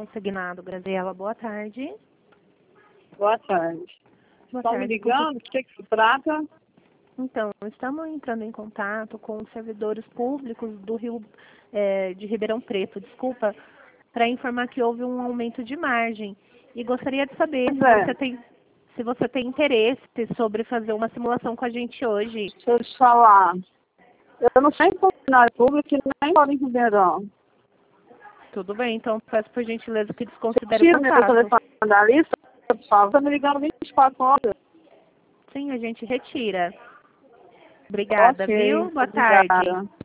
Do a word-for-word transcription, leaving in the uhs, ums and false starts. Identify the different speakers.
Speaker 1: consignado, Graziela. Boa tarde.
Speaker 2: Boa tarde.
Speaker 1: Boa
Speaker 2: Estão
Speaker 1: tarde.
Speaker 2: me ligando? O que, que se trata?
Speaker 1: Então, estamos entrando em contato com os servidores públicos do Rio, é, de Ribeirão Preto, desculpa, para informar que houve um aumento de margem. E gostaria de saber se
Speaker 2: É.
Speaker 1: você tem, se você tem interesse sobre fazer uma simulação com a gente hoje.
Speaker 2: Deixa eu te falar. Eu não sou em funcionário público e nem moro em Ribeirão.
Speaker 1: Tudo bem, então peço por gentileza que desconsidere
Speaker 2: Tira
Speaker 1: o
Speaker 2: meu
Speaker 1: contato.
Speaker 2: telefone da lista, por favor. Está me ligando vinte e quatro horas.
Speaker 1: Sim, a gente retira. Obrigada,
Speaker 2: Ok,
Speaker 1: viu? Boa
Speaker 2: obrigada.
Speaker 1: tarde.